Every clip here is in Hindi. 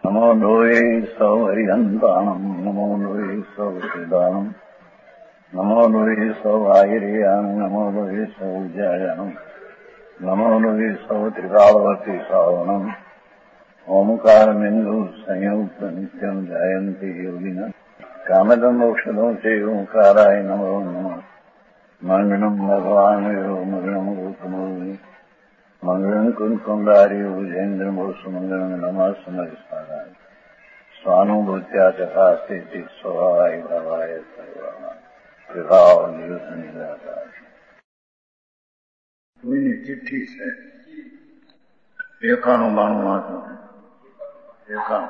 नमो लोये सौहरिहन्ताणम् नमो लोये सौहृदानम् नमो लोये सौभागिर्यानम् नमो लोये सौज्यायानम् नमो लोये सौत्रिकावती सावनम् ओंकारमिन्दु संयुक्त नित्यम् जायन्ति योगिनः कामदम् मोक्षदम् च ओंकाराय नमो नमः मङ्गलम् भगवान् यो मङ्गलम् गौतमोऽमि मंगलम कुंकुंडारी उजेन्द्रमोसु मंगलम नमः समरिस्ताराय स्वानुभूत्या तथा स्थिति स्वभावाय भावाय विभाव निराकार। कोई चिट्ठी से एकाणु बाणु महात्मा एकाणु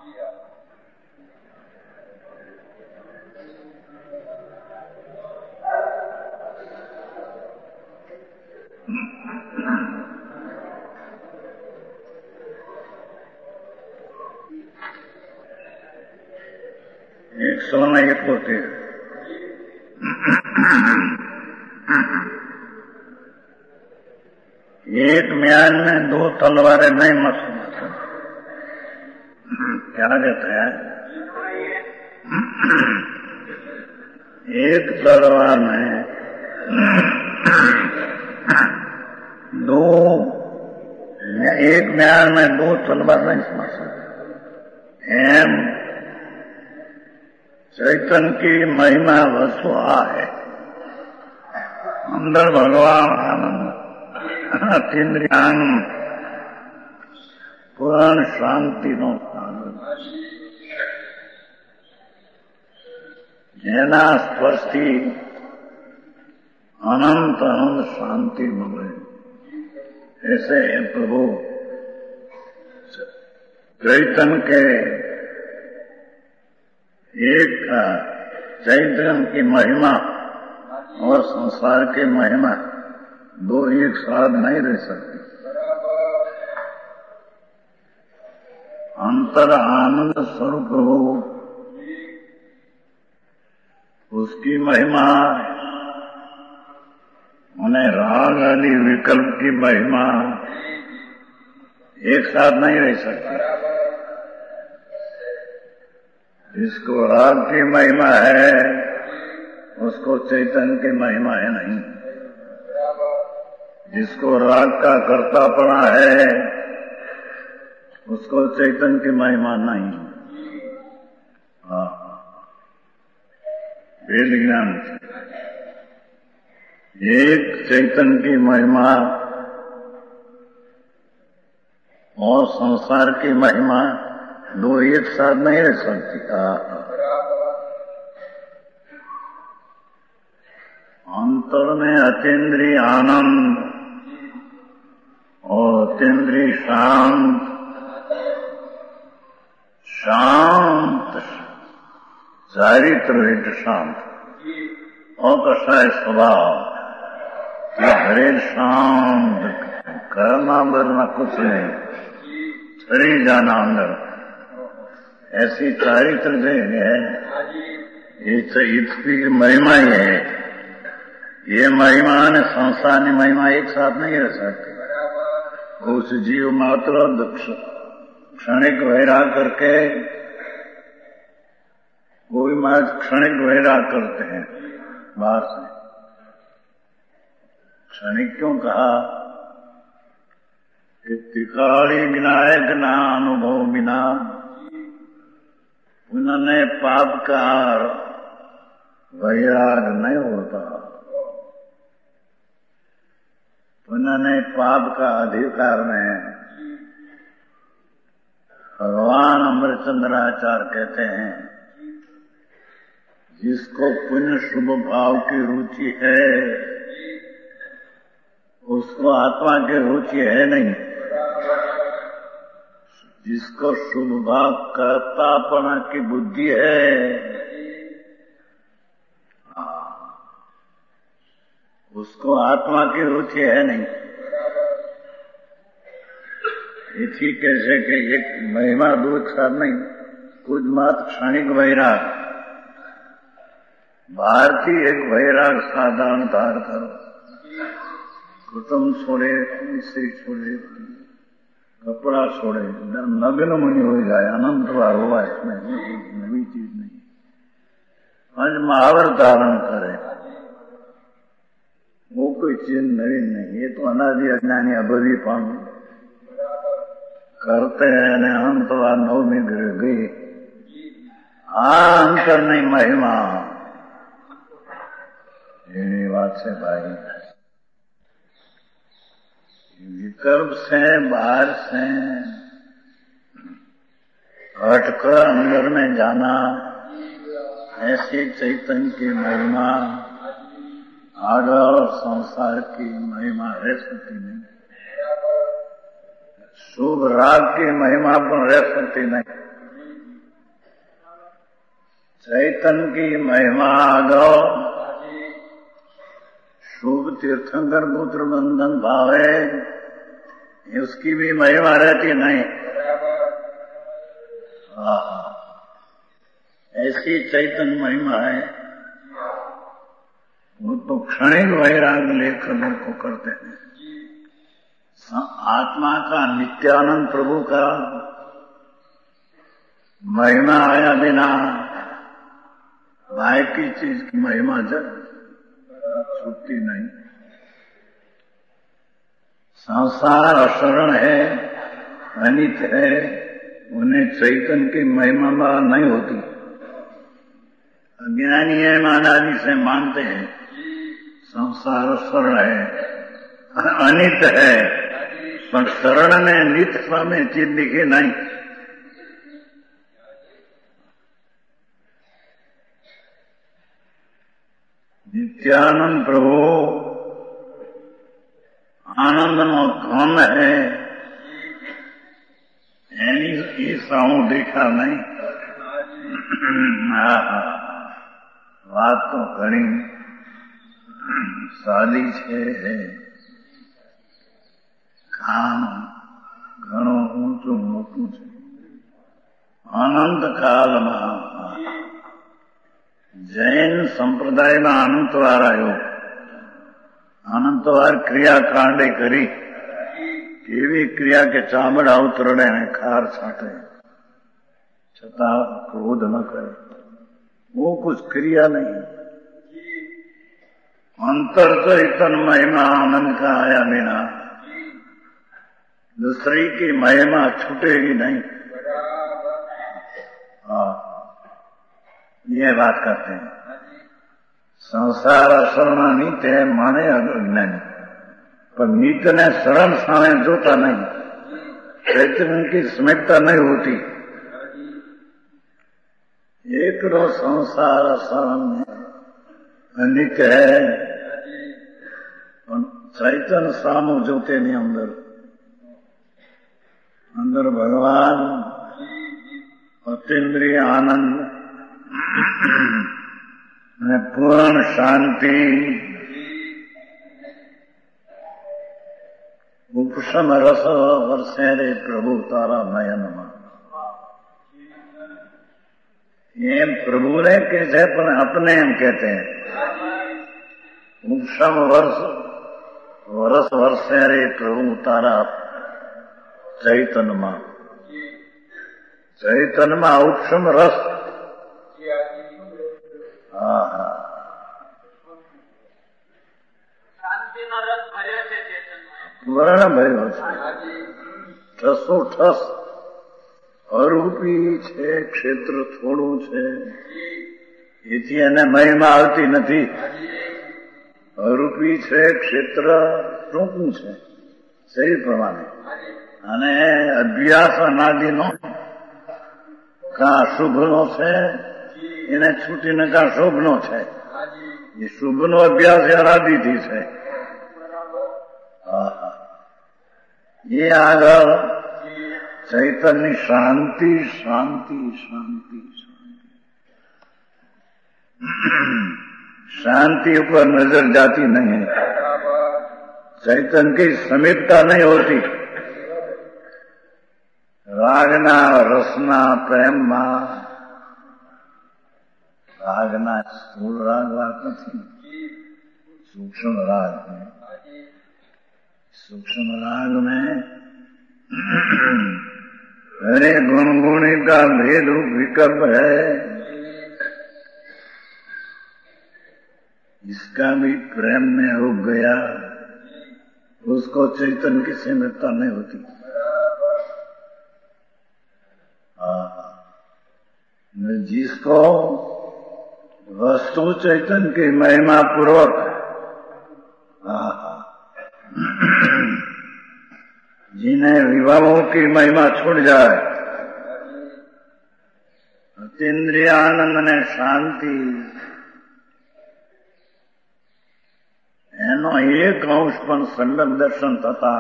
एक सोना एक होते एक म्यान में दो तलवारें नहीं मत क्या कहते हैं। एक तलवार में दो एक म्यान में दो तलवार नहीं समझ सकते। चैतन्य की महिमा वस्तु है अंदर भगवान आनंद अतीन्द्रियान पूर्ण शांति नो स्थान જેના સ્પર્શથી अनंत आनंद शांति मिले ऐसे प्रभु चैतन्य के एक चैतन्य की महिमा और संसार की महिमा दो एक साथ नहीं रह सकती। अंतर आनंद स्वरूप हो उसकी महिमा उन्हें राग आदि विकल्प की महिमा एक साथ नहीं रह सकती। जिसको राग की महिमा है उसको चैतन्य की महिमा है नहीं। जिसको राग का कर्तापना है उसको चैतन्य की महिमा नहीं। हाँ वेद ज्ञान एक चैतन्य की महिमा और संसार की महिमा दो एक साथ नहीं रह सकती। अंतर में अतीन्द्रिय आनंद और अतीन्द्रिय शांत शांत चारित्र रहित शांत और कसा है स्वभाव हरे शांत करना बरना कुछ नहीं चली जाना अंदर ऐसी चारित्र जो है इसकी महिमा ही है। ये महिमा ने संसार की महिमा एक साथ नहीं रह सकती। उस जीव मात्र क्षणिक वैराग करके कोई मात्र क्षणिक वैराग करते हैं बाहर से। क्षणिक क्यों कहा कि त्रिकाली विनायक ना अनुभव बिना उन्होंने पाप का वैराग नहीं होता। उन्होंने पाप का अधिकार में भगवान अमृतचंद्राचार्य कहते हैं जिसको पुण्य शुभ भाव की रुचि है उसको आत्मा की रुचि है नहीं। जिसको शुभ भाव कर्तापना की बुद्धि है उसको आत्मा की रुचि है नहीं। ये ठीक कैसे कि एक महिमा दो साथ नहीं कुछ मात्र क्षणिक वैराग भारतीय एक वैराग साधारण धार करो कुटुंब छोड़े स्त्री छोड़े कपड़ा छोड़े, नग्न मुनि हो जाए, अनंत बार हुआ, इसमें नई चीज नहीं। आज महावर धारण करे, वो कोई चीज नई नहीं। ये तो अनादि अज्ञानी अभवी पण करते हैं ने अंत बार नवमी गई। अंतर नहीं महिमा, ये बात से भाई विकल्प से बाहर से हटकर अंदर में जाना, ऐसी चैतन्य की महिमा आगर संसार की महिमा रह सकती नहीं। शुभ राग की महिमा पर रह सकती नहीं। चैतन्य की महिमा आगर शुभ तीर्थंकर पुत्र बंधन भावे, उसकी भी महिमा रहती नहीं। ऐसी चैतन्य महिमा है, वो तो क्षणिक वैराग लेकर लोग को करते हैं। आत्मा का नित्यानंद प्रभु का महिमा आया बिना बाह्य की चीज की महिमा जब छूटती नहीं। संसार अशरण है, अनित है, उन्हें चैतन्य की महिमा नहीं होती। अज्ञानी है, मानादि से मानते हैं संसार अशरण है, अनित है, पर शरण में नित्य में चीज दिखे नहीं। नित्यानंद प्रभु आनंद नो धन है, एनी साऊ देखा नहीं। बात तो घणी सादी है, काम घणो ऊंचું મોટું છે। अनंत काल में जैन संप्रदाय में अनंतवार आयो। अनंतवार क्रियाकांडे करी, केवी क्रिया के चामड़ा उतरने ने खार छाटे, छता क्रोध न करे, वो कुछ क्रिया नहीं। अंतर चैतन्य महिमा आनंद का आया बिना दूसरी की महिमा छूटेगी नहीं। ये बात करते हैं। संसार शरण नीत है माने अज्ञानी, पर नीत ने शरण सामे जोता नहीं, चैतन्य की स्मृति नहीं होती। एक रो संसार शरण अनित है, चैतन्य सामो जोते नहीं अंदर भगवान अतीन्द्रिय आनंद पूर्ण शांति, उपशम रस वर्षे रे प्रभु तारा नयन में। ये प्रभु ने कैसे अपने हम कहते हैं। उपशम वर्ष वर्षे रे प्रभु तारा चैतन्य में। चैतन्य में उपशम रस, वर्ण भर्यो છે, ઠસો ઠસ અરૂપી છે, ક્ષેત્ર થોડું છે, એથી એને મહિમા આવતી નથી। અરૂપી છે, ક્ષેત્ર ટૂંકું છે શરીર પ્રમાણે, અને અભ્યાસ અનાદિનો કાં શુભનો છે, એને છૂટીને કાં શુભનો છે। એ શુભનો અભ્યાસ અનાદિથી છે। ये आगर चैतन्य शांति शांति शांति शांति शांति ऊपर नजर जाती नहीं है। चैतन्य की समीपता नहीं होती। रागना रसना प्रेम रागना स्थूल राग बात नहीं, सूक्ष्म राग है। सूक्ष्म राग में अरे गुण गुणी का भेद रूप विकल्प है, इसका भी प्रेम में रुक गया, उसको चैतन्य की सीमितता नहीं होती। जिसको वस्तु चैतन्य की महिमा पूर्वक जिन्हें विभवों की महिमा छूट जाए, अतीन्द्रिय आनंद ने शांति एनो एक अंश पण सम्यक दर्शन थता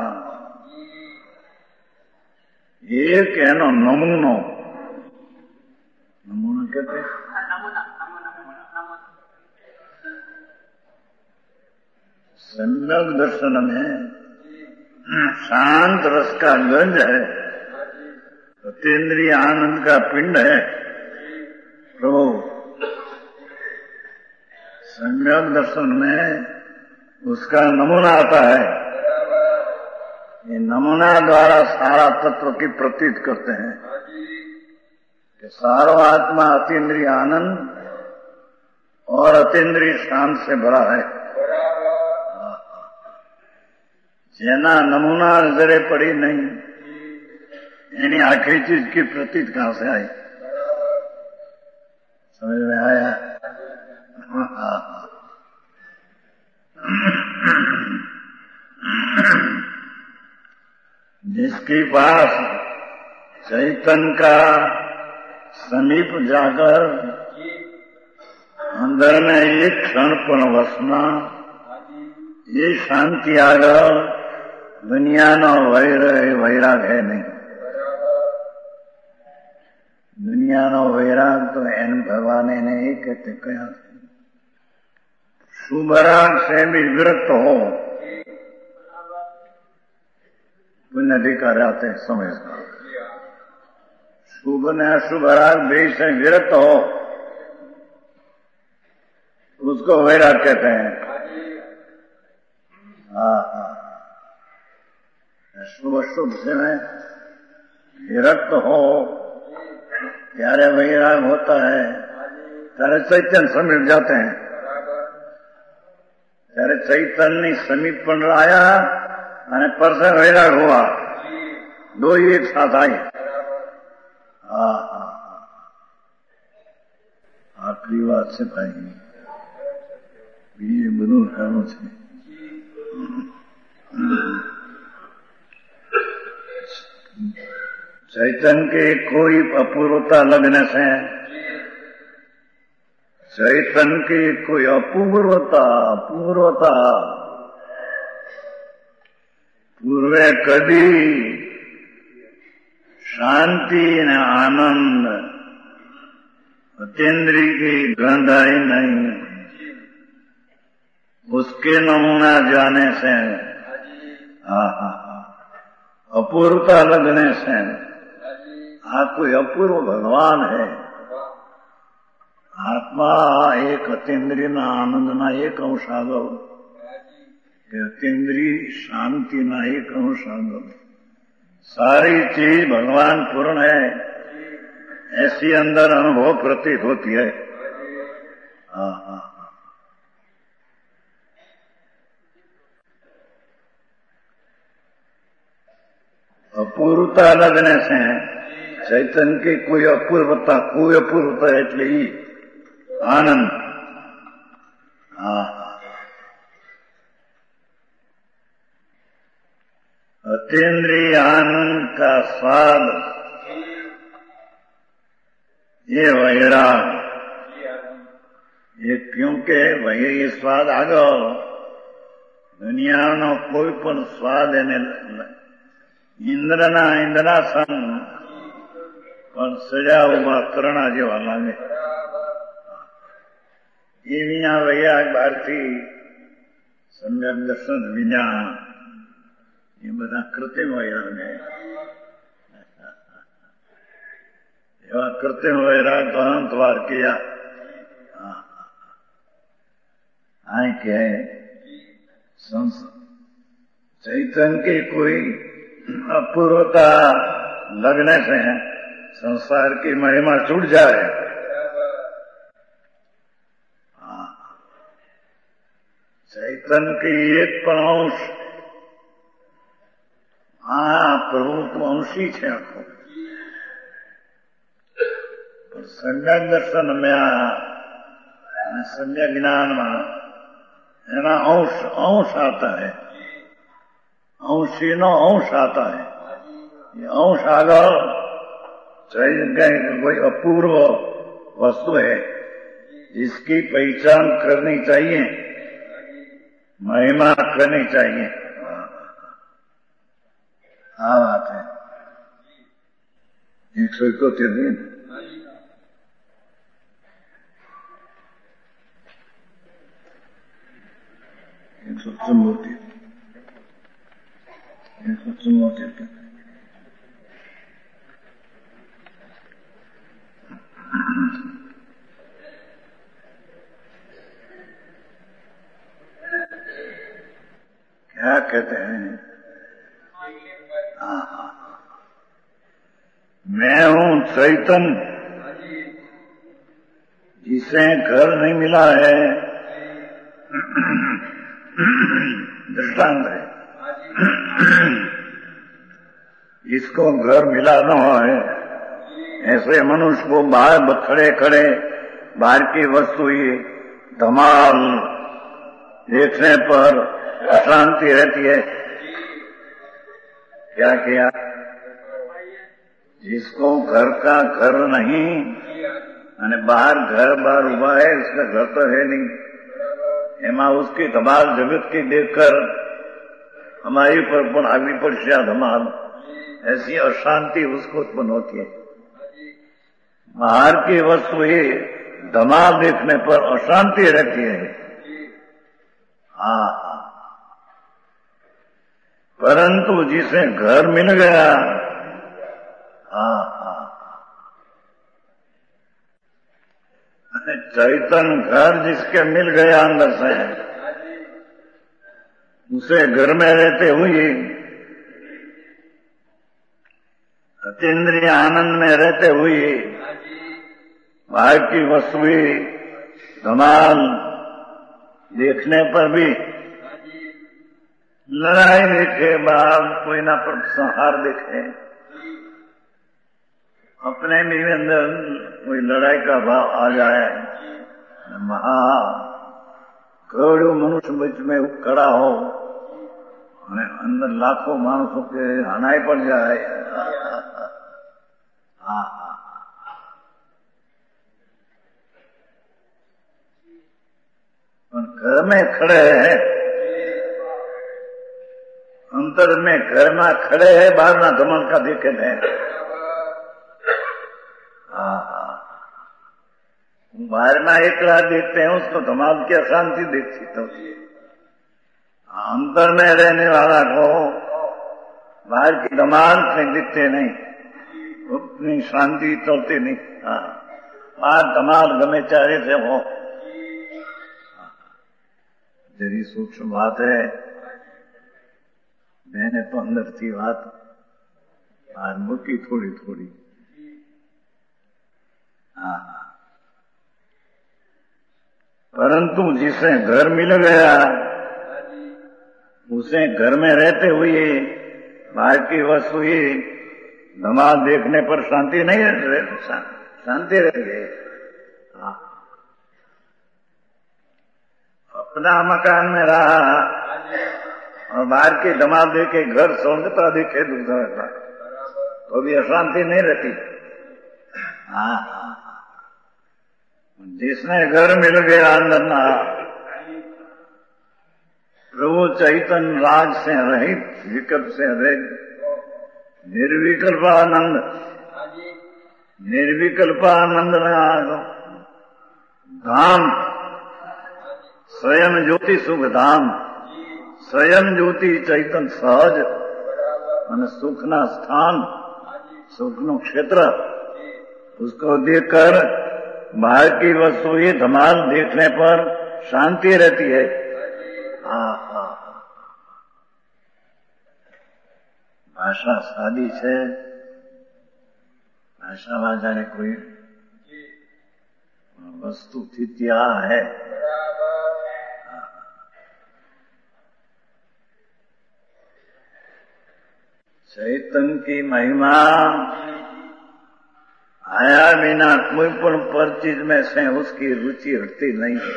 एक एनो नमूनो कहते सम्यक दर्शन में शांत रस का गंज है, अतीन्द्रिय आनंद का पिंड है प्रभु। सम्यक दर्शन में उसका नमूना आता है, ये नमूना द्वारा सारा तत्व की प्रतीत करते हैं कि सारो आत्मा अतीन्द्रिय आनंद और अतीन्द्रिय शांत से भरा है। जेना नमूना नजरे पड़ी नहीं, यानी आखिरी चीज की प्रतीत कहां से आई? समझ में आया? जिसके पास चैतन्य का समीप जाकर अंदर में एक क्षण पर वसना, ये शांति आ गया, दुनिया नो वैराग है नहीं। दुनिया नो वैराग तो एन भगवान ने एक कहते कहा, शुभ राग से भी विरक्त हो, पुण्य अधिकार आते समझना। शुभ ने अशुभ राग भी से विरक्त हो, उसको वैराग कहते हैं। शुभ शुभ से में विरक्त हो, ત્યારે वैराग होता है, ત્યારે ચૈતન્ય સમીપ जाते हैं, ત્યારે ચૈતન્ય સમીપ પણ લાયા અને પરસે वैराग हुआ, दो ही एक साथ आई। आखिरी बात से भाई ये બધું કામ છે। चैतन्य के कोई अपूर्वता लगने से, चैतन्य की कोई अपूर्वता पूर्वे कभी शांति ने आनंद अतीन्द्रिय की गंध आई नहीं, उसके नमूना जाने से अपूर्वता लगने से कोई अपूर्व भगवान है। आत्मा एक अतीन्द्रिय ना आनंद ना एक अंश आगो, अतीन्द्रिय शांति ना एक अंश आगो, सारी चीज भगवान पूर्ण है, ऐसी अंदर अनुभव प्रतीत होती है। अपूर्वता लगने से चैतन्य की कोई अपूर्वता એટલે ही आनंद। अतीन्द्रिय आनंद का स्वाद ये वैराग, ये क्योंकि ये स्वाद आ गयो, दुनिया नो कोई पण स्वाद एने इंद्રના इंद्रासन પણ સજા ઉભા કરના જેવા લાગે, એ વિના વૈરાગ ભારતી સમ્યક દર્શન વિના એ બધા કૃત્રિમ વૈરાગ है। એવા કૃત્રિમ વૈરાગ તો અનંત વાર किया। आए के चैतन्य की कोई अपूर्वता लगने से संसार की महिमा छूट जाए। चैतन्य की एक पण अंश प्रभु तो अंशी છે આખો, પણ સમ્યક દર્શન में सम्यक ज्ञान में एना अंश आता है, अंशी नो अंश आता है। ये अंश आगर कोई अपूर्व वस्तु है जिसकी पहचान करनी चाहिए, महिमा करनी चाहिए। हाँ बात है। 171 दिन 174 क्या कहते हैं? मैं हूँ चैतन्य, जिसे घर नहीं मिला है, दृष्टांत है। जिसको घर मिला न है, ऐसे मनुष्य को बाहर खड़े खड़े बाहर की वस्तु ही धमाल देखने पर अशांति रहती है। क्या किया? जिसको घर का घर नहीं અને બહાર घर बार उभा है, उसका घर तो है नहीं, एमा उसकी धमाल जगत की देखकर हमारी पर पण आवी पड़શે धमाल, ऐसी अशांति उसको उत्पन्न होती है। बाहर की वस्तु ही धमाल देखने पर अशांति रहती है। परंतु जिसे घर मिल गया, चैतन्य घर जिसके मिल गया अंदर से, उसे घर में रहते हुए अतीन्द्रिय आनंद में रहते हुए बाहर की वस्तुएं धमाल देखने पर भी लड़ाई देखे, बाहर कोई ना पर संहार देखे, अपने भी अंदर कोई लड़ाई का भाव आ जाए, महा करोड़ों मनुष्य बीच में खड़ा हो और अंदर लाखों मानसों के हनाई पड़ जाए। घर में खड़े हैं, अंतर में घर में खड़े हैं, बाहर ना धमन का देखे हैं। बाहर में एक रात देखते हैं, उसको धमाल की अशांति देखती तो अंतर में रहने वाला को बाहर की धमाल कहीं दिखते नहीं, उतनी शांति चलती नहीं। बाहर धमाल गमे चाहे से हो, जरी सूक्ष्म बात है। मैंने तो अंदर थी बात बाहर मुकी थोड़ी थोड़ी। परंतु जिसे घर मिल गया, उसे घर में रहते हुए बाहर की वस्तु ही धमाल देखने पर शांति नहीं रहती, शांति रहती है। अपना मकान में रहा और बाहर की धमाल देखे, घर सौंदता देखे दूसरा का, तो भी अशांति नहीं रहती। जिसने घर मिल गया अंदर ना, प्रभु चैतन्य राग से रहित, विकल्प से रहित, निर्विकल्पानंद, निर्विकल्पानंद धाम, स्वयं ज्योति सुख धाम, स्वयं ज्योति चैतन्य सहज અને સુખના સ્થાન, સુખનું ક્ષેત્ર, उसको देखकर बाहर की वस्तु ही धमाल देखने पर शांति रहती है। भाषा सादी है, ભાષામાં જાણે કોઈ વસ્તુથી ત્યાં હૈ. चैतन की महिमा आया बिना कोई पण पर चीज में से उसकी रुचि हटती नहीं है.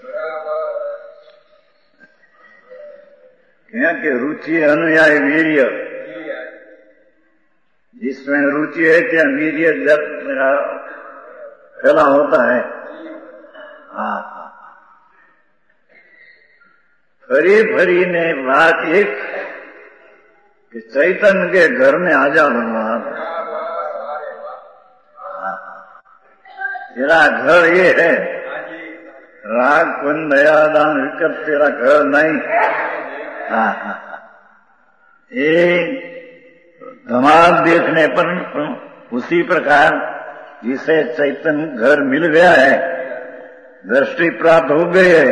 क्योंकि रुचि अनुयायी वीर्य, जिसमें रुचि है क्या वीर्य जब मेरा फैला होता है. हाँ, फरी फरी ने बात एक कि चैतन्य के घर में आ जा भगवान. तेरा घर ये है, राग पुण्य दया दान विकट तेरा घर नहीं. ये धमाल देखने पर उसी प्रकार जिसे चैतन्य घर मिल गया है, दृष्टि प्राप्त हो गई है.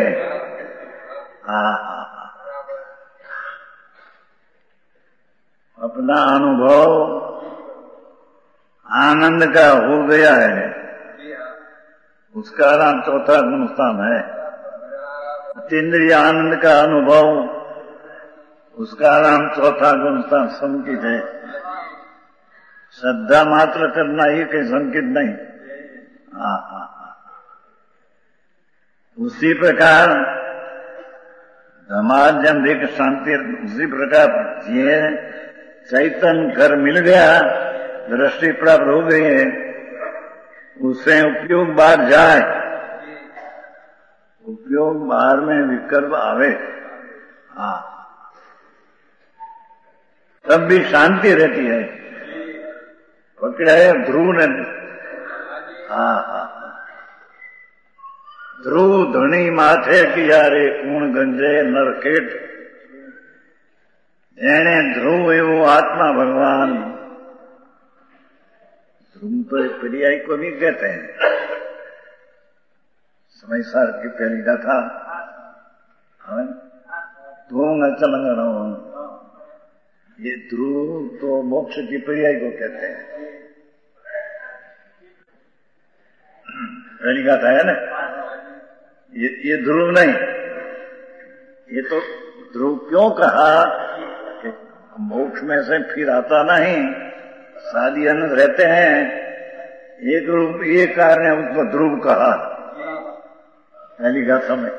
अपना अनुभव आनंद का हो गया है, उसका नाम चौथा गुणस्थान है. इंद्रिय आनंद का अनुभव, उसका नाम चौथा गुणस्थान संकित है. श्रद्धा मात्र करना ही कहीं संकित नहीं. उसी प्रकार धमाजम देख शांति, उसी प्रकार जिए चैतन्य घर मिल गया, दृष्टि प्राप्त हो गई है, उससे उपयोग बाहर जाए. उपयोग बाहर में विकल्प आवे, तब भी शांति रहती है. पकड़ा है ध्रुव ने. ध्रुव धनी माथे किया रे कूण गंजे नरकेट. जेने ध्रुव एवं आत्मा भगवान. ध्रुव तो एक पर्याय को भी कहते हैं. समय सार की पहली गाथा ध्रुव चलंगण, ये ध्रुव तो मोक्ष की पर्याय को कहते हैं. पहली गाथा है ना, ये ध्रुव नहीं. ये तो ध्रुव क्यों कहा कि मोक्ष में से फिर आता नहीं, सादी अनंत रहते हैं. एक रूप ये कारण है उसको ध्रुव कहा पहली गाथा में.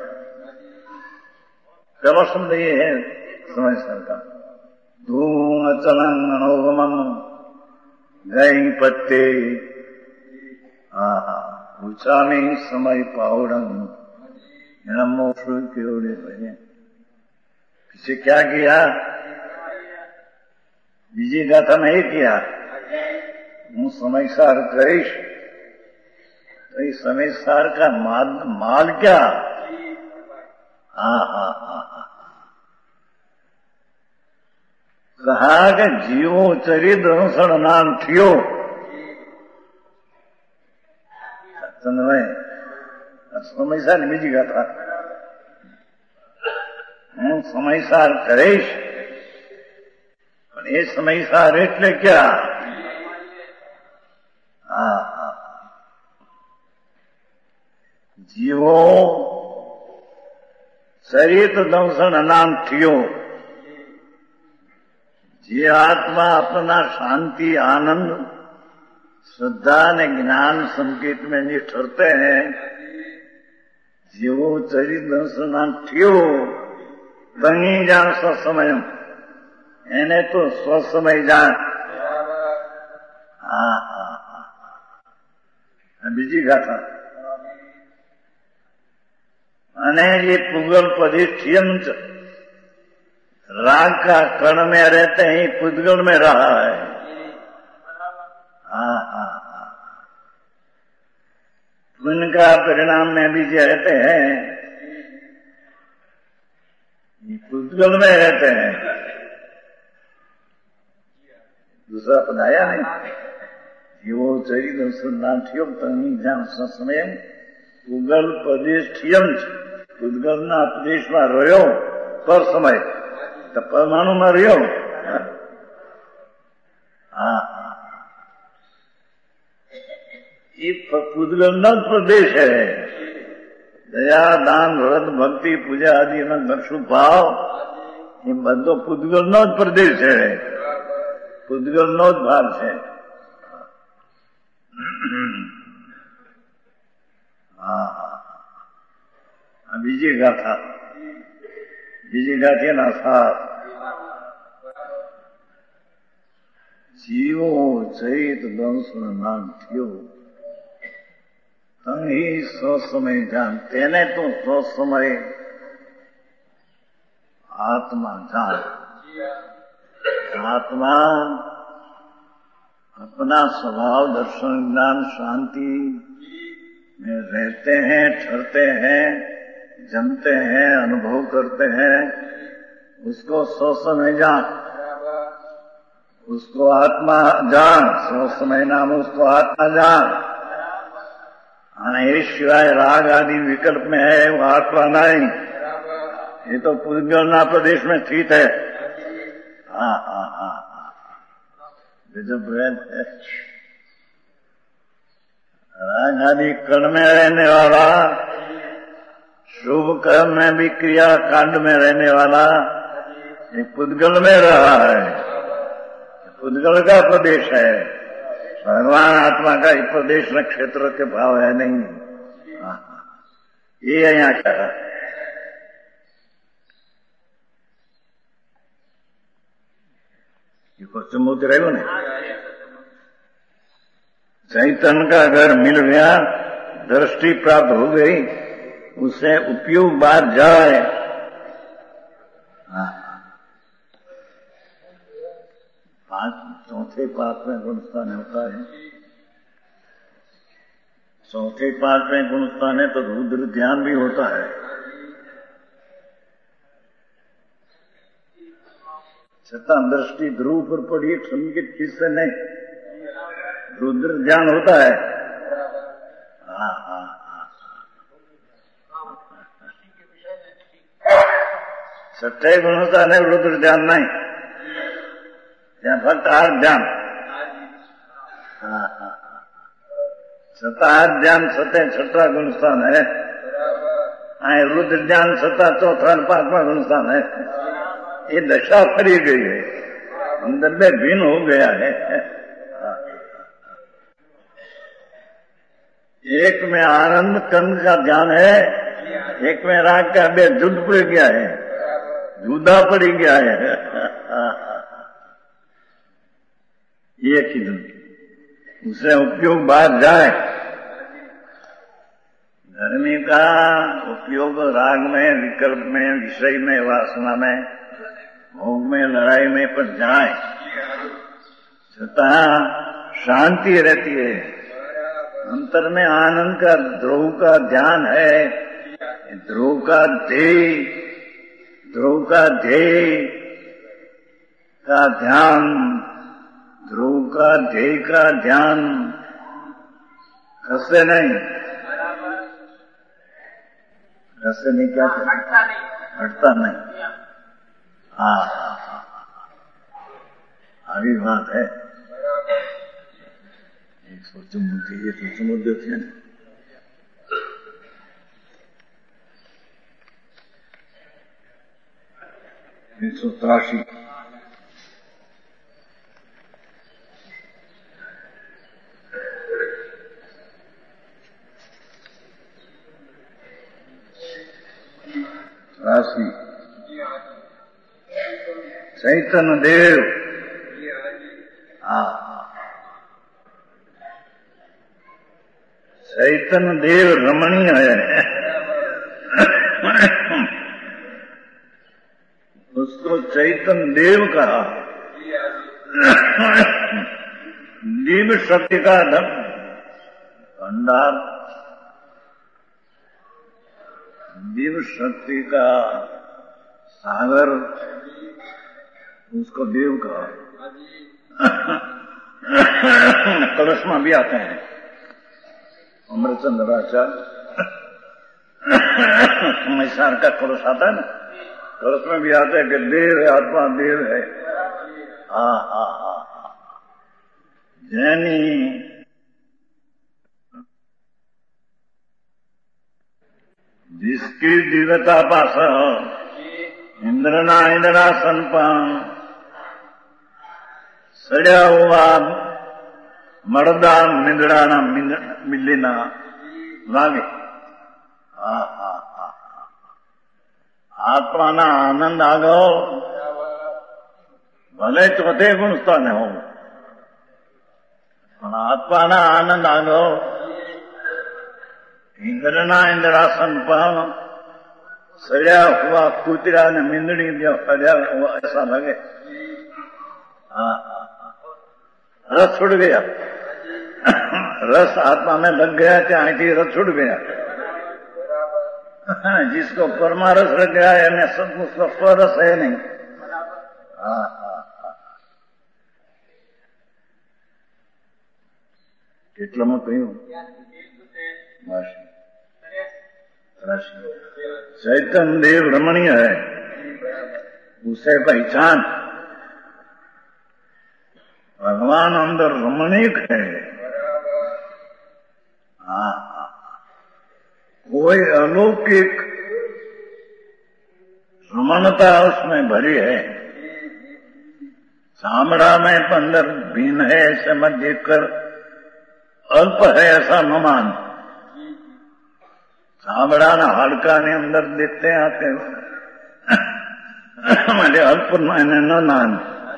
चलो शब्द ये है समय सर का. धूम चलंगणोगमम गई पत्ते ऊंचा में समय पावड़म मोक्ष केवड़े भजे. किसे क्या किया? बीजी गाथा नहीं किया. હું સમયસાર કરીશ तो ये समयसार का माल क्या? कहा कि जीवो चरित अनुसरण नाम थियो. સમયસાર ની બીજી ગાથા. હું સમયસાર કરીશ, પણ એ સમયસાર એટલે ક્યાં? જીવો ચરિત દંસણ નામ થયો. જે આત્મા अपना शांति आनंद श्रद्धा ने ज्ञान संकेत में निष्ठरते हैं, जीवो चरित दंसण नाम थयो. तही जान स्वसमय, એને તો સ્વસમય જાણ. બીજી ગાથા. અને ये पुद्गल पदिष्ठियम राग का कण में रहते ही पुद्गल में रहा है. पुण्य का परिणाम में भी जो रहते हैं ये पुद्गल में रहते हैं. दूसरा पद आया नहीं. जीवो चरित अनुसंधान ठियम तनी जान समय पुद्गल पदिष्ठियम. पुद्गल ना प्रदेश में રહ્યો पर समय तो परमाणु में રહ્યો. ये પૂદગલનો જ પ્રદેશ है। દયા દાન વ્રત ભક્તિ પૂજા આદિ કશું ભાવ એ બધો પૂદગલનો જ પ્રદેશ है, પૂદગલનો જ ભાગ છે। બીજી ગાથા, બીજી ગાથાના સાર। જીવો ચૈત દંશ નામ થયો તહી સો સમય જાન, તેને તો સો સમય आत्मा जान। आत्मा अपना स्वभाव दर्शन ज्ञान शांति में रहते हैं, ठहरते हैं, जमते हैं, अनुभव करते हैं, उसको सो समय जान, उसको आत्मा जान। सो समय नाम उसको आत्मा जान। ये सिवाय राग आदि विकल्प में है वो आत्मा नहीं, ये तो पूदगलना प्रदेश में स्थित है। हाँ हाँ हाँ हाँ, गजब है। राग आदि कर्म में रहने वाला, शुभ कर्म में भी क्रिया कांड में रहने वाला ये पूदगल में रहा है, पूदगल का प्रदेश है। भगवान आत्मा का ही प्रदेश न क्षेत्र के भाव है नहीं। ये यहाँ कहा समुद्र रहो ने, चैतन्य का घर मिल गया, दृष्टि प्राप्त हो गई, उसे उपयोग बात जाए। चौथे पाठ में गुणस्थान होता है, चौथे पाठ में गुणस्थान है तो रुद्र ध्यान भी होता है। छठा दृष्टि ध्रुव पर पड़ी, संकेत किससे नहीं, रुद्र ध्यान होता है। हाँ हाँ हाँ, छठे गुणस्थान है, रुद्र ध्यान नहीं, ત્યાં ફક્ત હાથ ધ્યાન। છતાં હાથ ધ્યાન છતે છઠ્ઠા गुणस्थान है, रुद्र ध्यान छता चौथा पांचवा गुणस्थान है। ये दशा फरी गई है, अंदर में भिन्न हो गया है। एक में आनंद कर्म का ध्यान है, एक में राग का बे जुद पड़ गया है, जुदा पड़ गया है। ये किधर उसे उपयोग बाहर जाए। धर्मी का उपयोग राग में, विकल्प में, विषय में, वासना में, भोग में, लड़ाई में पर जाए, छता शांति रहती है। अंतर में आनंद का ध्रुव का ध्यान है, ध्रुव का ध्येय, ध्रुव का ध्येय का ध्यान, ध्रुव का ध्येय का ध्यान कससे नहीं, कससे नहीं, क्या हटता नहीं। हाँ हाँ हाँ, अभी बात है। एक सोचो मुद्दे, ये सोचो मुद्दे थे ना, 183 राशि चैतन्य देव। चैतन्य देव रमणीय है, उसको चैतन्य देव कहा। दिव्य शक्ति का धन भंडार, दिव्य शक्ति का सागर, उसको देव कहा। कलश में भी आते हैं अमृतचंद्राचार्य मैसार का कलश आता है ना, कलश में भी आता है कि देव है, आत्मा देव है। हाँ हाँ हाँ हाँ, जैनी जिसकी दिव्यता पास इंद्रना इंद्रासन पर सड़ा हुआ मर्दा मिंदड़ा मिलना लागे। आत्मा ना आनंद आगो भले चौथे गुणस्थान हो, आत्मा ना आनंद आगो इंद्रना इंद्रासन पर सड़ा हुआ कुतरा ने मिंदड़ी जो सड़ा हुआ ऐसा लगे। रस छुड़ गया, रस आत्मा में लग गया कि आंटी रस छुड़ गया। जिसको परमारस लग गया है उसका स्वरस है नहीं। કેટલામાં કહ્યું चैतन्य देव रमणीय है, उसे पहचान। भगवान अंदर रमणीक है। कोई अलौकिक रमणता उसमें भरी है। चामड़ा में पंदर भीन है ऐसे मत देखकर अल्प है ऐसा न मान। चामड़ा ना हाड़का ने अंदर देखते आते मेरे अल्प मैंने न मान।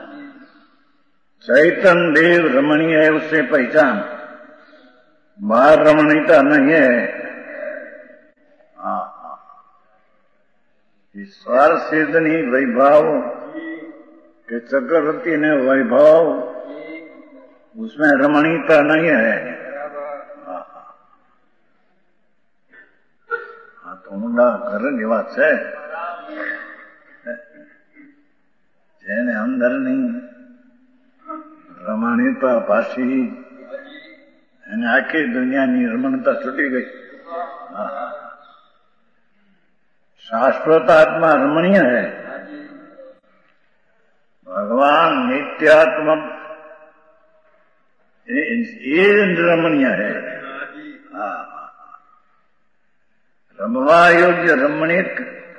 चैतन्य देव रमणीय है, उससे पहचान। बाहर रमणीयता नहीं है। ईश्वर सिद्धनी वैभव के चक्रवर्ती ने वैभव, उसमें रमणीयता नहीं है। तो ઊંડા ઘર એવા છે જેને અંદરની રમણીયતા પાછી અને આખી દુનિયાની રમણતા છૂટી ગઈ। शाश्वत आत्मा रमणीय है। भगवान नित्यात्मा ये रमणीय है। रमवा योग्य रमणीक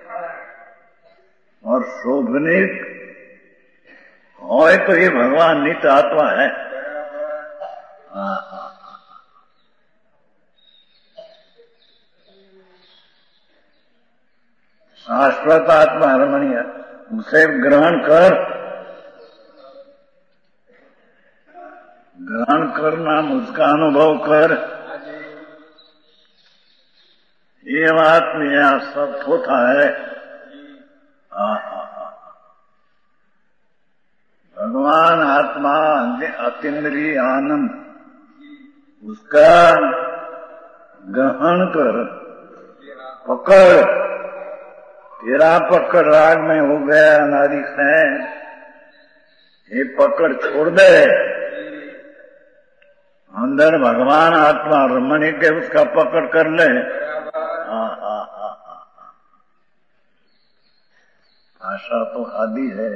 और शोभनीक हो तो ये भगवान नित्य आत्मा है। शाश्वत आत्मा रमणीय, उसे ग्रहण करना, उसका अनुभव कर। ये बात में यहां सब होता है। भगवान आत्मा अतीन्द्रिय आनंद, उसका ग्रहण कर, पकड़। तेरा पकड़ राग में हो गया नारी से, ये पकड़ छोड़ दे। अंदर भगवान आत्मा रमणीय के उसका पकड़ कर ले। भाषा तो आदि है,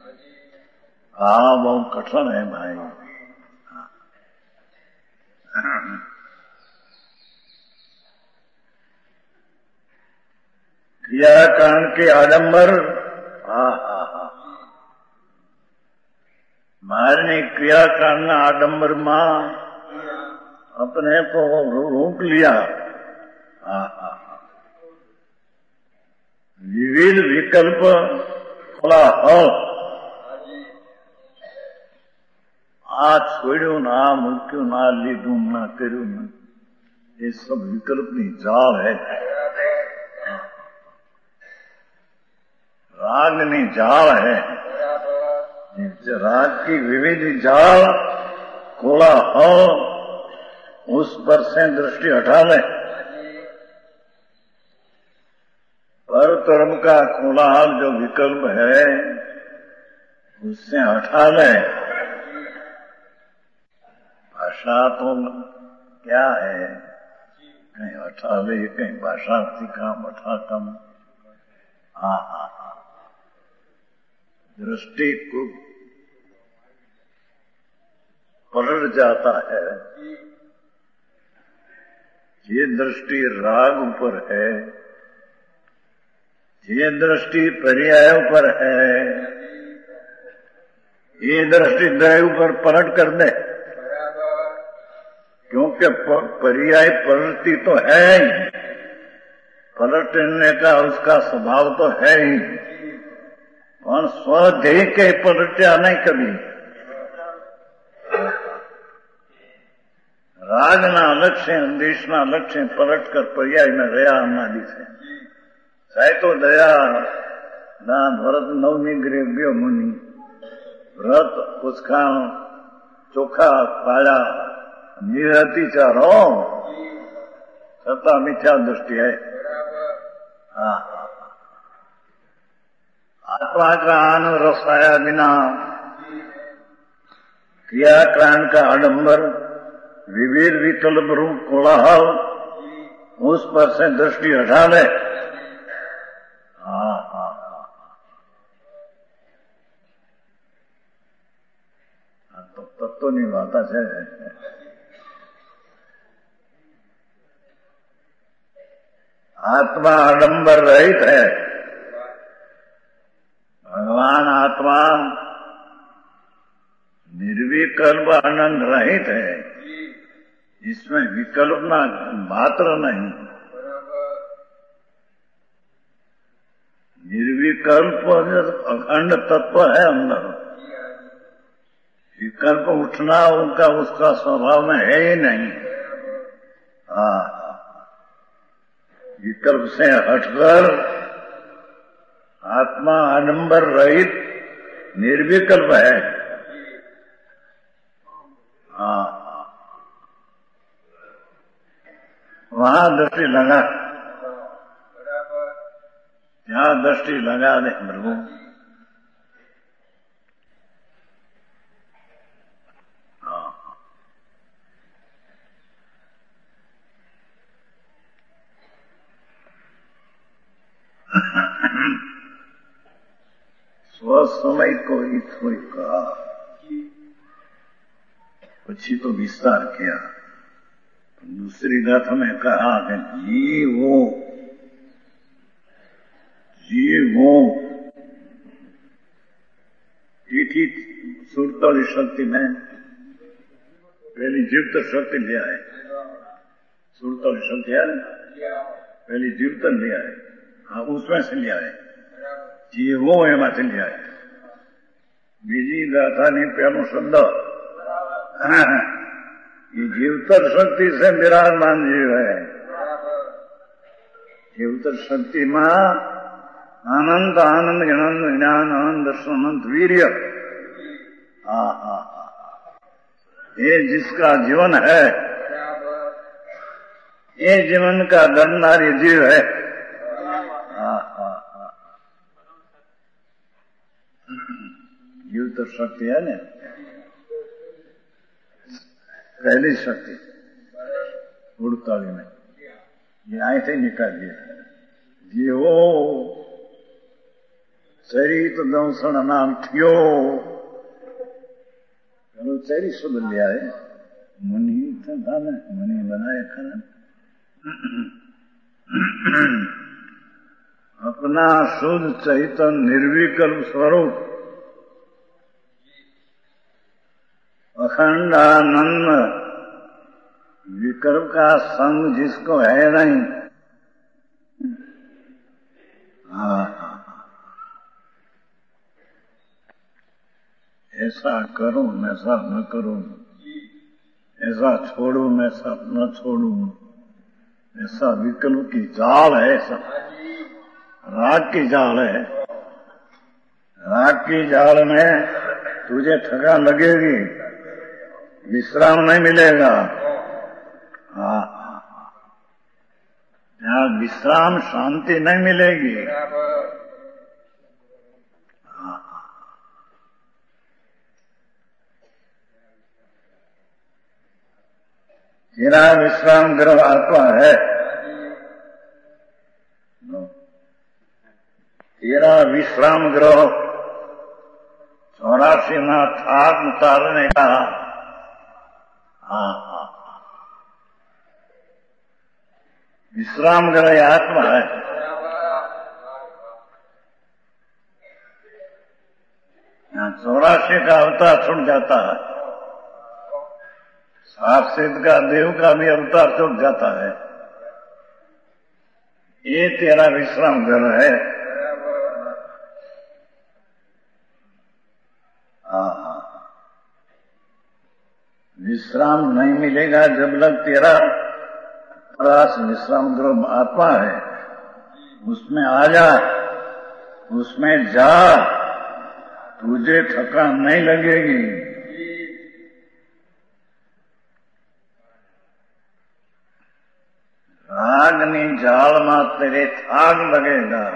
बहुत कठिन है भाई। क्रियाकांड के आडंबर, मारने क्रियाकांड आडंबर मां अपने को रोक लिया। विविध विकल्प खुला हो, आ छोड़ू ना, मुक्यू ना, लीधू ना, करू ना, ये सब विकल्प की जाल है। राग ने जाल है। राग की विविध जाल खोला हो, उस पर से दृष्टि हटा ले। पर कर्म का कोलाहल जो विकल्प है उससे हटा ले। भाषा तो क्या है, कहीं हटा ले, कहीं भाषा सीखा मठा कम। दृष्टि को पलट जाता है। ये दृष्टि राग ऊपर है, ये दृष्टि पर्यायों पर है, ये दृष्टि दैव पर पलट कर दे, क्योंकि पर्याय प्रवृत्ति तो है ही, पलटने का उसका स्वभाव तो है ही, पर स्वधेय के पलटा नहीं कभी। रागना लक्ष्य देशना लक्ष्य पलट कर पर्याय में गया हमारी से चाहे तो दया दान व्रत नवमी गृह गयो मुनि व्रत उसका चोखा पाया निरति चारो सत्ता मिथ्या दृष्टि है। आत्मा का अनुरसाया बिना क्रियाकांड का आडंबर विविध विकल्प रूप कोलाहल उस पर से दृष्टि हटा ले। तो तब तो नहीं बाता है। आत्मा आडंबर रहित है, भगवान आत्मा निर्विकल्प आनंद रहित है, इसमें विकल्प ना मात्र नहीं, निर्विकल्प अखंड तत्व है अंदर। विकल्प उठना उनका उसका स्वभाव में है ही नहीं। विकल्प से हटकर आत्मा आडंबर रहित निर्विकल्प है। वहां दृष्टि लगा, जहां दृष्टि लगा दे प्रभु। स्वसमय को ही थोड़ी कहा, પછી तो विस्तार किया। दूसरी गाथा में कहा कि जीवो तीठी सुरतली शक्ति में पहली जीवत शक्ति लिया है। सुरतली शक्ति है ना, पहली जीवत लिया है। हाँ, उसमें से लिया है, जीवो एम से लिया है। बीजी गाथा नहीं पहलो शब्द ये जीवतर शक्ति से विराजमान जीव है। जीवतर शक्ति में आनंद आनंद ज्ञान ज्ञान आनंद दर्शन अनंत वीर्य, ये जिसका जीवन है, ये जीवन का धर्मधारी जीव है। जीवतर शक्ति है ना, पहली शक्ति उड़ताली में ये आए थे निकाल दिया। जीवो शरीर दंसन नाम थियो, चरी शुद्ध लिया है। मुनि था ना, मुनि बनाए खरा अपना शुद्ध चैतन्य निर्विकल्प स्वरूप अखंडानंद विकल्प का संग जिसको है नहीं, ऐसा करूं ऐसा न करूं, ऐसा छोड़ूं ऐसा न छोड़ूं, ऐसा विकल्प की जाल है, ऐसा राग की जाल है। राग की जाल में तुझे थकान लगेगी, विश्राम नहीं मिलेगा। यहाँ विश्राम शांति नहीं मिलेगी। तेरा विश्राम ग्रह आत्मा है, तेरा विश्राम ग्रह 84 ना थाक उतारने का विश्राम ग्रह आत्मा है। 84 का अवतार छूट जाता है, 60 का देव का भी अवतार छूट जाता है। ये तेरा विश्राम घर है। विश्राम नहीं मिलेगा जब लग तेरा परास विश्राम गृह आत्मा है, उसमें आ जा, उसमें जा, तुझे थकान नहीं लगेगी। रागनी जाल में तेरे थाग लगेगा,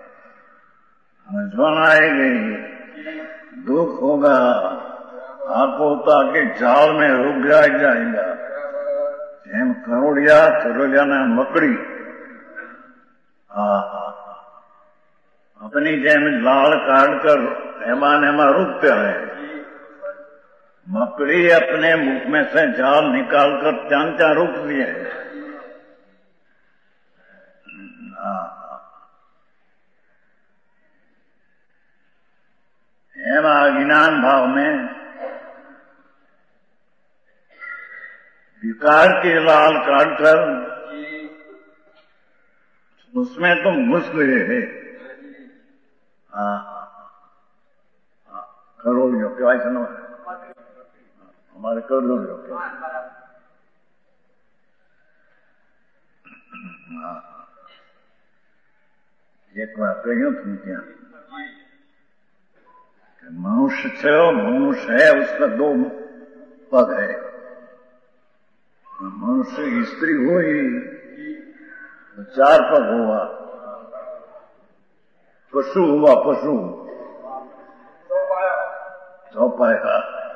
मूंझवण आएगी, दुख होगा, आपोता के जाल में रुक जाएगा। एम करोड़िया चरोलिया ने मकड़ी अपनी जेम लाल काट कर एमा रुकते हैं। मकड़ी अपने मुख में से जाल निकालकर त्या रुक दिए। एम अज्ञान भाव में विकार के लाल काटकर उसमें तुम घुस गए हैं। करोड़ियों के ऐसा न हमारे करोड़ियों के एक बार कहियो तुम क्या मनुष्य है, उसका 2 पग है। मनुष्य स्त्री हुई तो 4 पग हुआ। पशु हुआ, पशु चौपाया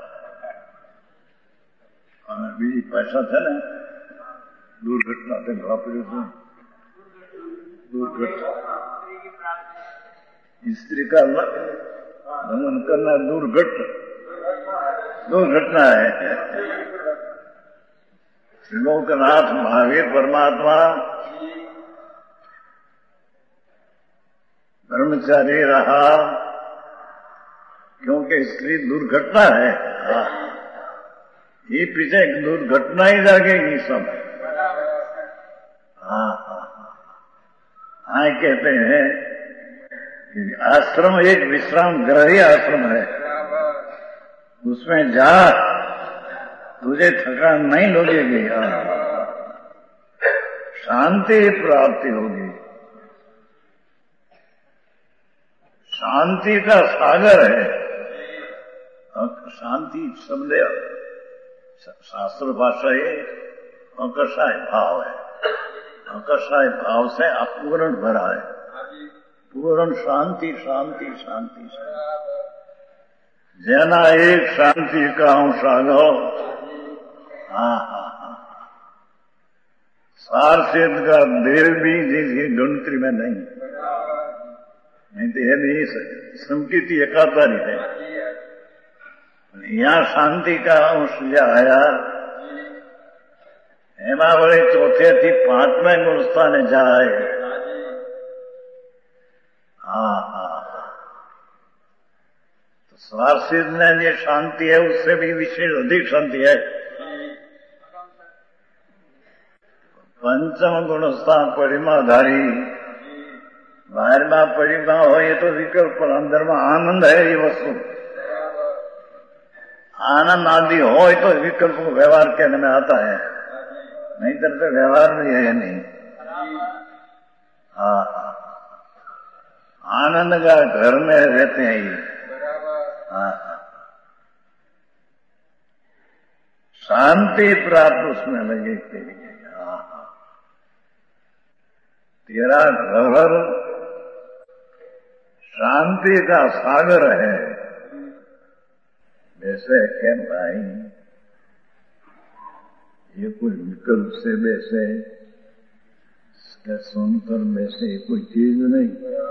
बीजी पैसा थे ने दुर्घटना से घापड़े दुर्घटना स्त्री का दमन करना दुर्घटना है। श्रीलोकनाथ महावीर परमात्मा ब्रह्मचारी रहा क्योंकि स्त्री दुर्घटना है। ये पीछे एक दुर्घटना ही लगेगी सब। कहते हैं कि आश्रम एक विश्राम गृह ही आश्रम है, उसमें जा, तुझे थकान नहीं लगेगी, शांति प्राप्ति होगी। शांति का सागर है। शांति शब्द शास्त्र भाषा ये अकषाय भाव है। अकषाय भाव से अपूर्ण भरा है। पूर्ण शांति शांति शांति जेना एक शांति का अंश आ गो। सार सिद्ध का देव भी जिसकी गिनती में नहीं तो यह भी संकीर्ति एकातारी है। यहाँ शांति का अंश आया एमा वड़े 4थे थी 5वें गुणस्थाने जाए। तो सार सिद्ध ने ये शांति है, उससे भी विशेष अधिक शांति है। 5મ गुणस्थान परिमाधारी, बाहर में परिमा हो ये तो विकल्प, पर अंदर में आनंद है ये वस्तु। आनंद आदि हो तो विकल्प को व्यवहार कहने में आता है, नहीं तो व्यवहार भी है नहीं। आनंद का घर में रहते हैं ये। शांति प्राप्त उसमें लगे तेरा घर शांति का सागर है। वैसे क्या भाई ये कोई विकल्प से वैसे सुनकर वैसे कोई चीज नहीं,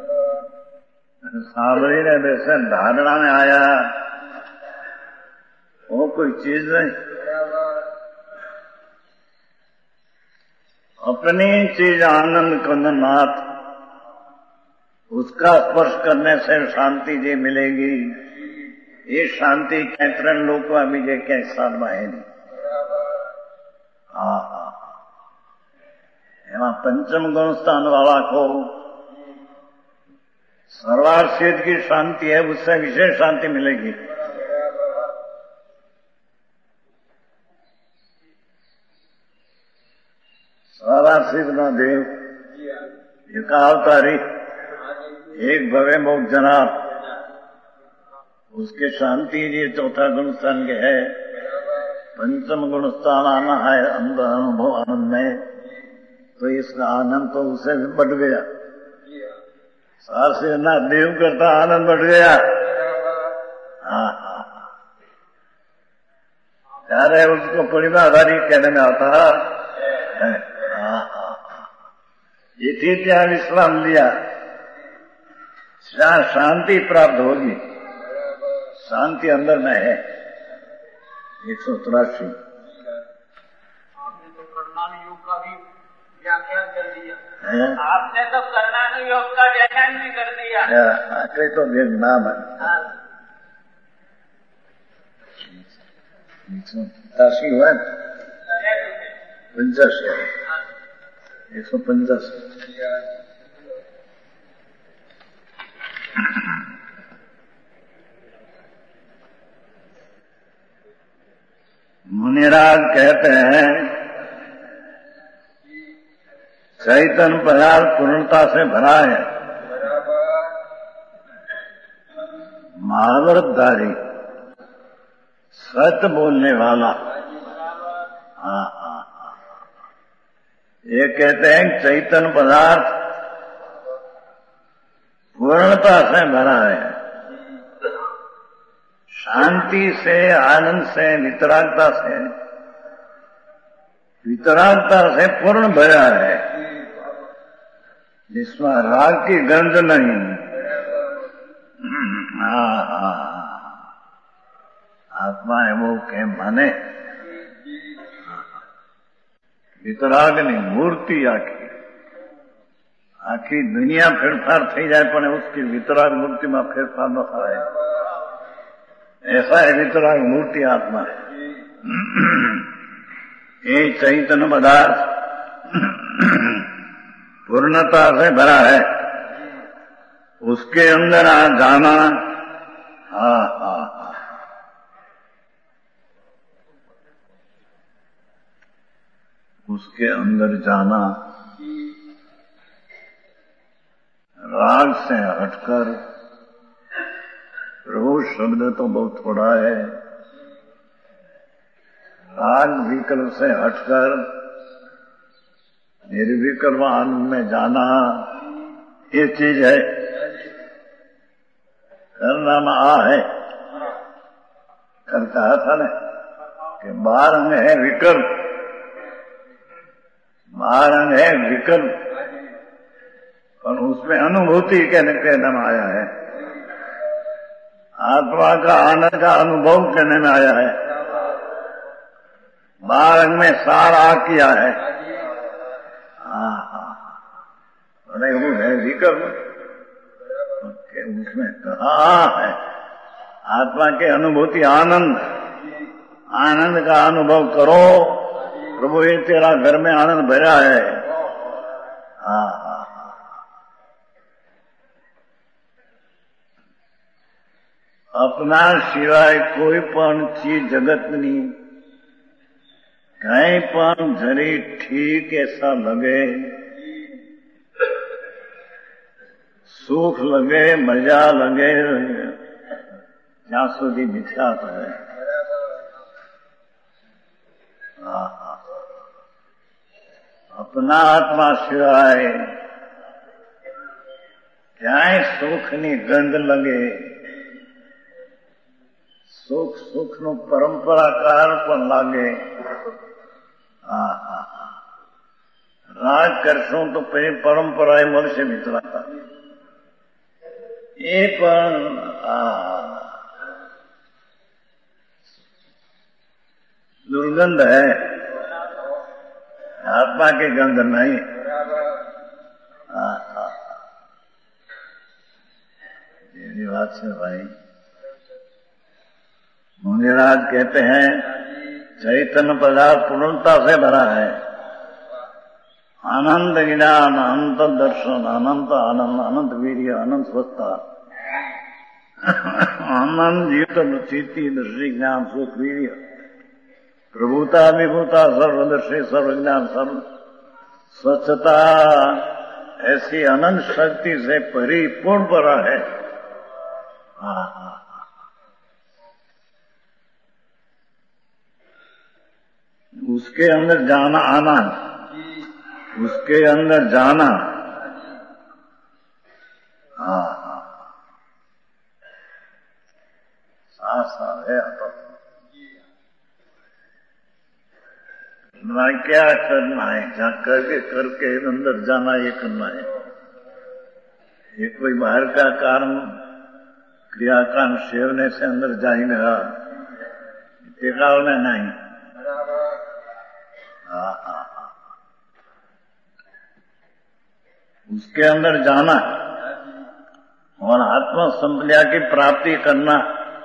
सावरी ने वैसे धारणा में आया वो कोई चीज नहीं। अपनी चीज आनंद कंदनाथ, उसका स्पर्श करने से शांति जी मिलेगी। એ શાંતિ ક્યાંય 3 લોકમાં બીજે ક્યાંય સારમાં હે નહીં. હા હા, એમાં पंचम गुण स्थान वाला को सर्वार्थ की शांति है, उससे विशेष शांति मिलेगी. सर्वार्थ ना देव एकावतारी एक भव्य मोक्ष जनाब, उसके शांति ये चौथा गुण स्थान के है. पंचम गुण स्थान आना है अंदर अनुभव आनंद में, तो इसका आनंद तो उसे भी बढ़ गया. सार से ना देव करता आनंद बढ़ गया. हाँ हाँ, अरे उसको परिणाधारी कहने में आता है. हाँ हाँ, ये थी ત્યાં विश्राम लिया, जहाँ शांति प्राप्त होगी. शांति अंदर में है. 183. आपने तो प्रणाम योग का भी व्याख्यान कर दिया. आपने तो कर्णानु योग का व्याख्यान भी कर दिया. कई तो नाम है. 185 हुआ 85. 185. मुनिराज कहते हैं चैतन्य पदार्थ पूर्णता से भरा है. महाव्रतधारी, सत्य बोलने वाला. हाँ हाँ, ये कहते हैं चैतन्य पदार्थ पूर्णता से भरा है. शांति से, आनंद से, वितरागता से पूर्ण भरा है, जिसमें राग की गंध नहीं. आत्मा है वो के माने વિતરાગની મૂર્તિ આખી દુનિયા ફેરફાર થઈ જાય પણ उसकी વિતરાગ મૂર્તિમાં ફેરફાર ન થાય. ऐसा है वितराग मूर्ति आत्मा. ये चैतन्य पदार्थ पूर्णता से भरा है, उसके अंदर आ जाना. हाँ हाँ, उसके अंदर जाना, राग से हटकर. प्रभु शब्द तो बहुत थोड़ा है. राग विकल्प से हटकर निर्विकल्प आनंद में जाना, ये चीज है. करना में आ है, कल कहा था ना कि 12 अंग है विकल्प, 12 अंग है विकल्प, और उसमें अनुभूति कहने में आया है. आत्मा का आनंद का अनुभव करने में आया है. 12 अंग में सार आ किया है. अरे वो है विकल्प, उसमें कहा है आत्मा के अनुभूति आनंद. आनंद का अनुभव करो. प्रभु ये तेरा घर में आनंद भरा है. हाँ हाँ, अपना सिवाय कोई पण चीज जगतनी कहीं पण जरी ठीक ऐसा लगे, सुख लगे, मजा लगे, ज्यां सुधी मिथ्या है. अपना आत्मा सिवाय ક્યાંય સુખની ગંધ લગે, સુખનું પરંપરાકાર પણ લાગે. રાગ કરશું તો પછી પરંપરા એ મળશે મિત્રતા. એ પણ दुर्गंध है, आत्मा की गंध नहीं. ये बात है भाई. मुनिराज कहते हैं चैतन्य पदार्थ पूर्णता से भरा है। अनंत ज्ञान, अनंत दर्शन, अनंत आनंद, अनंत वीर्य, अनंत स्वस्थता, अनंत जीवन, स्थिति, दृष्टि, ज्ञान, सुख, वीर्य, प्रभुता, विभूता, सर्वदर्शी, सर्वज्ञान, सर्व स्वच्छता, ऐसी अनंत शक्ति से परिपूर्ण भरा है। उसके अंदर जाना आना, उसके अंदर जाना, साथ है। ना क्या करना है, जहाँ करके अंदर जाना, ये करना है। ये कोई बाहर का कारण क्रियाकांड सेवने से अंदर जाएगा, टिकाव में नहीं। उसके अंदर जाना और आत्म संपदा की प्राप्ति करना।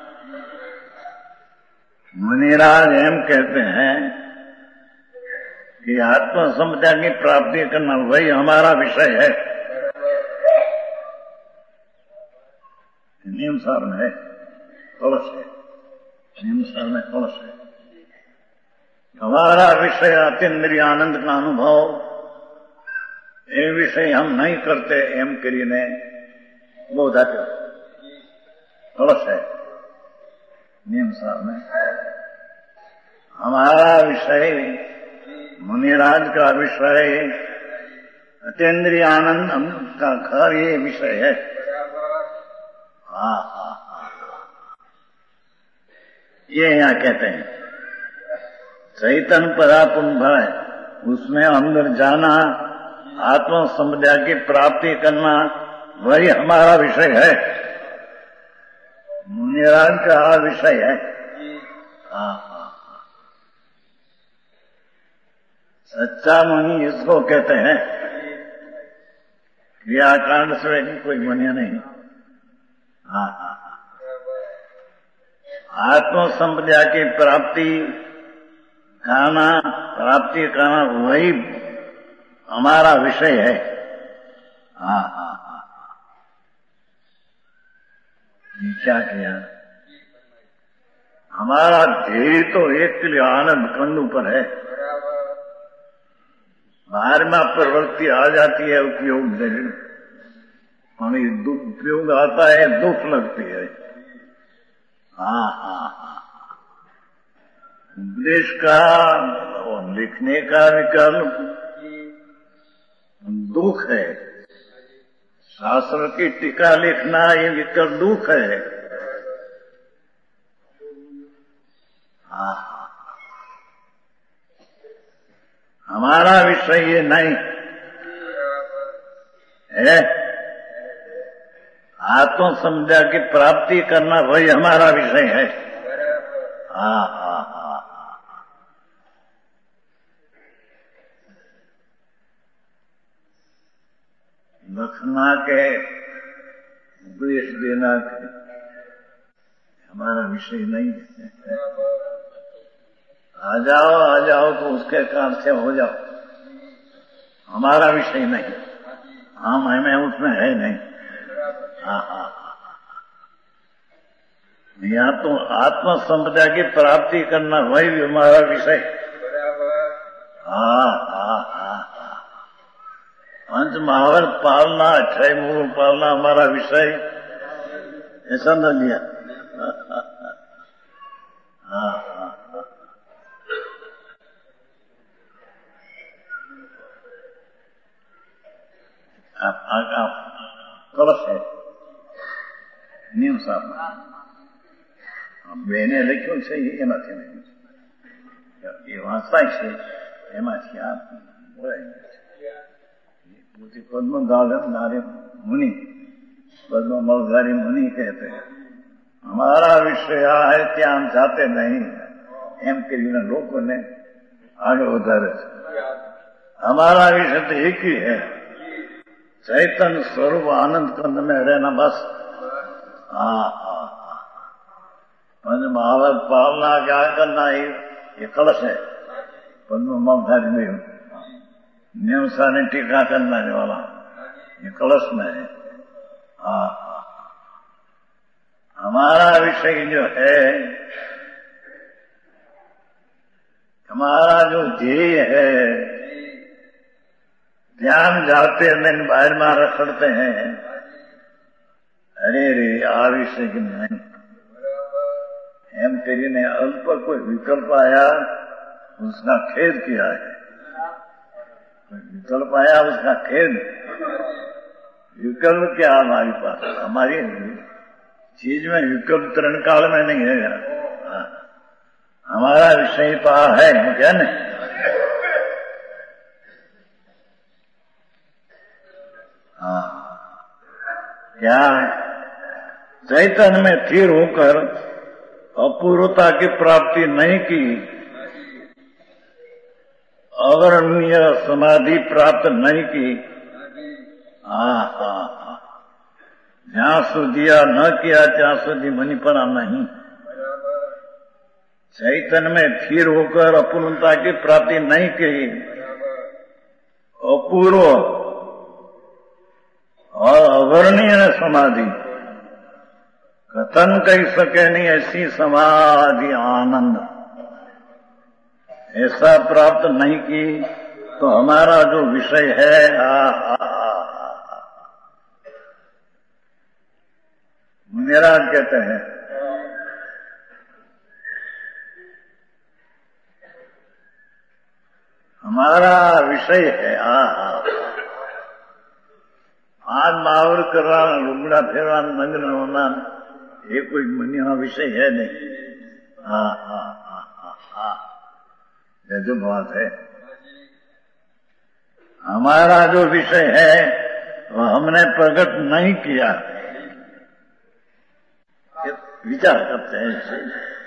मुनिराज एम कहते हैं कि आत्म संपदा की प्राप्ति करना वही हमारा विषय है। नियमसार में कलश है, नियमसार में कलश है। हमारा विषय अतीन्द्रिय आनंद का अनुभव, ये विषय हम नहीं करते एम કરીને बोधाते कलश है। नियमसार में हमारा विषय, मुनिराज का विषय अतीन्द्रिय आनंद का घर, ये विषय है। ये यहाँ कहते हैं चैतन्य पदार्थ भय, उसमें अंदर जाना, आत्म संपदा की प्राप्ति करना, वही हमारा विषय है। मुनिराज का विषय है। सच्चा मुनि इसको कहते हैं। क्रियाकांड से कोई मुनि नहीं। आत्म संपदा की प्राप्ति करना वही हमारा विषय है। क्या किया? हमारा ध्येय तो एक के लिए आनंद कंद ऊपर है। बाहर में प्रवृत्ति आ जाती है उपयोग जरूर, हमें उपयोग आता है, दुख लगती है। उपदेश का और लिखने का विकल्प दुख है। शास्त्र की टीका लिखना ये विकल्प दुख है। हमारा विषय ये नहीं है। आत्म संपदा की प्राप्ति करना वही हमारा विषय है। लखना के उपदेश देना के हमारा विषय नहीं है। आ जाओ तो उसके कारण से हो जाओ, हमारा विषय नहीं। हम हमें उसमें है नहीं। या तो आत्म संपदा की प्राप्ति करना वही हमारा विषय। पंच महावर्त पालना, अक्षय मूल पालना हमारा विषय, ऐसा न लिया। કળશ છે નિયમ સાહેબમાં બેને લખ્યું છે એમાંથી લખ્યું છે, એ વાંચતા છે એમાંથી આ બોલાય છે। पद्मधारी मुनि, पद्ममलधारी मुनि कहते हैं हमारा विषय आ है क्या हम चाहते नहीं, एम કરીને લોકોને આગળ વધારે છે। हमारा विषय तो एक ही है, चैतन्य स्वरूप आनंद कंद में रहना बस। पंच महावत पालना क्या करना, ये कलश है। पद्म ममधारी में नियम साने टीका करना वाला ये कलश में है। हमारा विषय जो है, हमारा जो ध्येय है, ध्यान जाते दिन बाहर में रखते हैं, अरे रे आ विषय की नहीं एम કરીને अल्प कोई विकल्प आया उसका खेद किया है। कोई विकल्प आया उसका खेद। विकल्प क्या हमारी पास, हमारी चीज में विकल्प तरण काल में नहीं है। हमारा विषय पा है क्या नहीं। क्या चैतन्य में स्थिर होकर अपूर्वता की प्राप्ति नहीं की, अवर्णनीय समाधि प्राप्त नहीं की, जहां સુધી न किया ત્યાં સુધી मनीपना नहीं। चैतन्य में स्थिर होकर अपूर्णता की प्राप्ति नहीं की, अपूर्व और अवर्णनीय समाधि कथन कही सके नहीं ऐसी समाधि आनंद ऐसा प्राप्त नहीं की, तो हमारा जो विषय है मुनिराज कहते हैं हमारा विषय है आज मावर करना, लुगड़ा फेरवा, नग्न होना, ये कोई मुनिया विषय है नहीं। ये जो बात है, हमारा जो विषय है वह हमने प्रकट नहीं किया, विचार करते हैं इसे।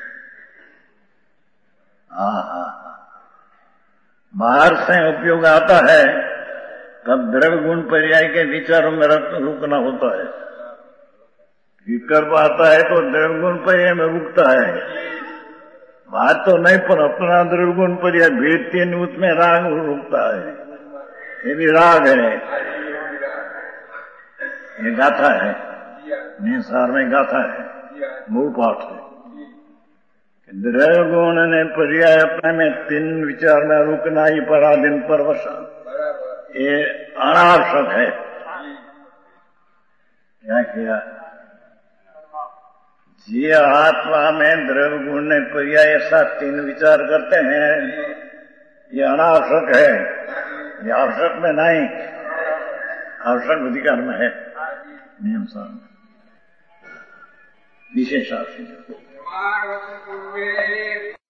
बाहर से उपयोग आता है तब द्रव्य गुण पर्याय के विचारों में रुकना होता है। विकल्प आता है तो द्रव्य गुण पर्याय में रुकता है। बात तो नहीं, पर अपना द्रव्य गुण पर्याय भेदती नहीं, उसमें राग रुकता है। ये भी राग है, ये गाथा है, निसार में गाथा है, मूल पाठ है। द्रव्य गुण ने पर्याय अपने में तीन विचार में रुकना ही पराधीन परवशन, ये अनावश्यक है। क्या किया जी आत्मा में द्रव्य गुण ने पर्याय ऐसा तीन विचार करते हैं, ये अनावश्यक है। ये आवश्यक में नहीं, आवश्यक अधिकार में है। नियम सार विशेष आवश्यक